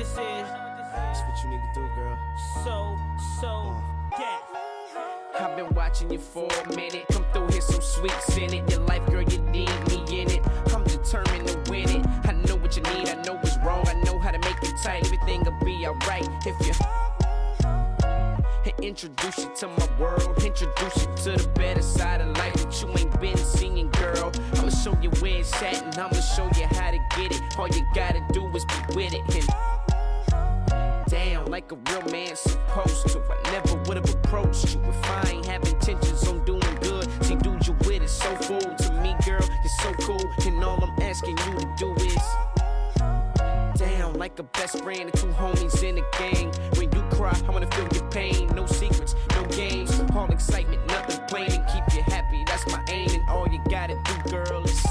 this is. That's what you need to do, girl. So deaf. I've been watching you for a minute. Come through here, some sweets in it. Your life, girl, you need me in it. I'm determined to win it. I know what you need, I know what's wrong. I know how to make it tight. Everything will be alright if you introduce you to my world. Introduce you to the better side of life that you ain't been seeing, girl. I'ma show you where it's at and I'ma show you how to get it. All you gotta do is be with it and down like a real man supposed to. I never would've approached you if I ain't have intentions on doing good. See, dude, you with it, so cool to me, girl. You're so cool, and all I'm asking you to do is down like a best friend and two homies in a gang. When you cry, I wanna feel your pain. No secrets, no games, all excitement, nothing plain. And keep you happy, that's my aim. And all you gotta do, girl, is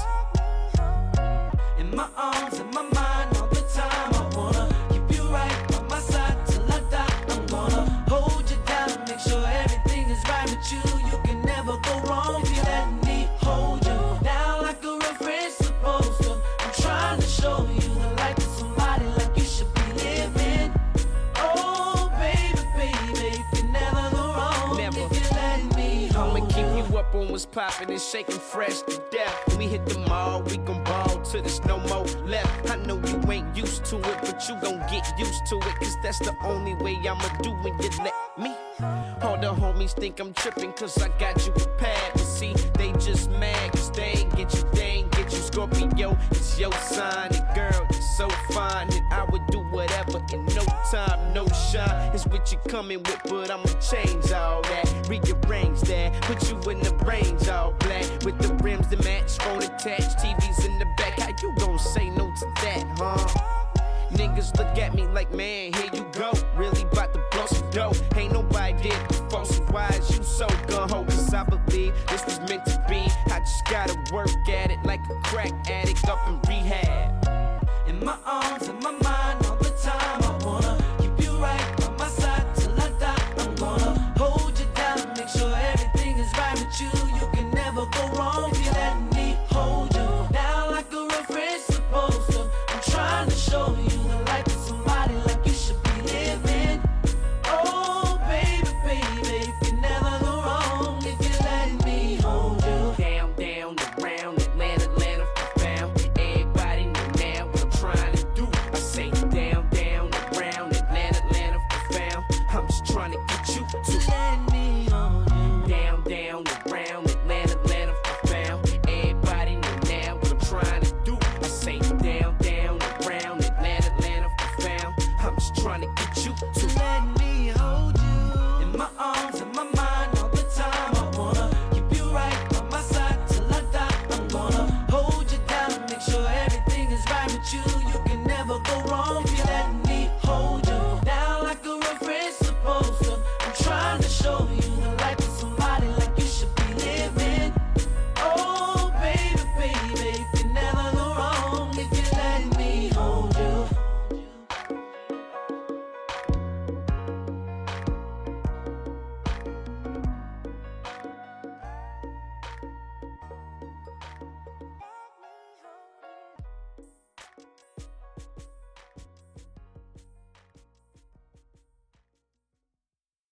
in my arms, in my mind, all the time. I wanna keep you right by my side till I die. I'm gonna hold you down, make sure everything is right with you. You can never go wrong if you let me hold you down like a real friend's supposed to. I'm trying to show you the life of somebody like you should be living. Oh, baby, baby, you can never go wrong if you let me hold you. I'ma keep you up on what's poppin' and shaking fresh to death. When we hit the mall, we gon' ball till there's no more left. I know you ain't used to it, but you gon' get used to it, cause that's the only way I'ma do when you let me. All the homies think I'm trippin' cause I got you prepared. But see, they just mad cause they ain't get you, Scorpio. It's your sign, and girl, you're so fine. And I would do whatever in no time, no shine. It's what you coming with, but I'ma change all that. Rearrange that, put you in the range all black. With the rims to match, phone attached, TVs in the back. How you gon' say no to that, huh? Niggas look at me like, man, here you go. Really bout to blow some dough. Ain't nobody did before, so why is you so gung-ho? Cause I believe this was meant to be. I just gotta work at it like a crack addict up in rehab. In my